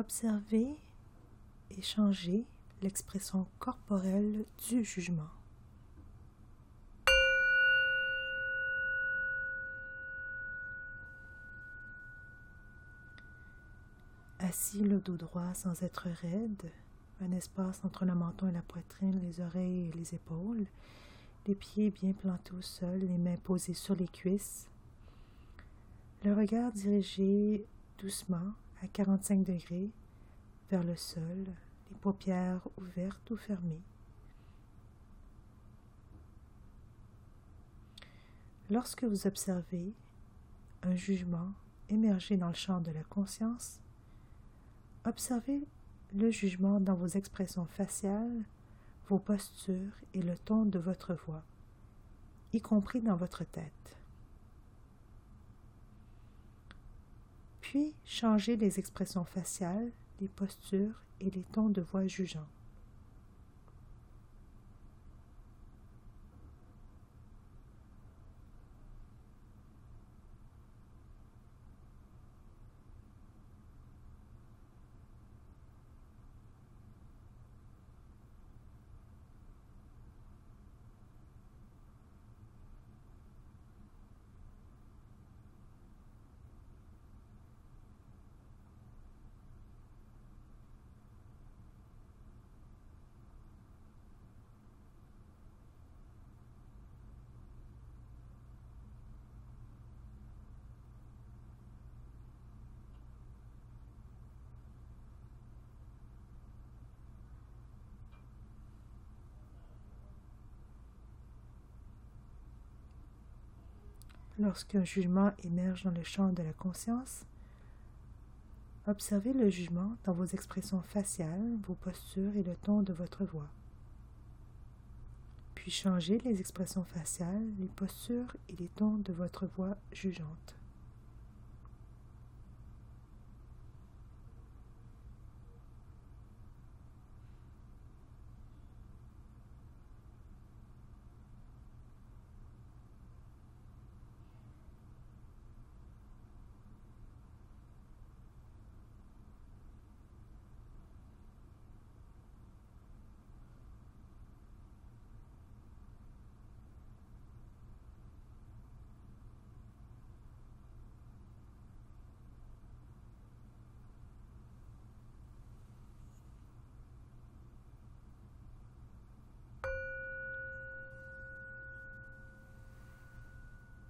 Observez et changez l'expression corporelle du jugement. Assis le dos droit sans être raide, un espace entre le menton et la poitrine, les oreilles et les épaules, les pieds bien plantés au sol, les mains posées sur les cuisses, le regard dirigé doucement à 45 degrés vers le sol, les paupières ouvertes ou fermées. Lorsque vous observez un jugement émerger dans le champ de la conscience, observez le jugement dans vos expressions faciales, vos postures et le ton de votre voix, y compris dans votre tête. Puis, changez les expressions faciales, les postures et les tons de voix jugeants. Lorsqu'un jugement émerge dans le champ de la conscience, observez le jugement dans vos expressions faciales, vos postures et le ton de votre voix. Puis changez les expressions faciales, les postures et les tons de votre voix jugeante.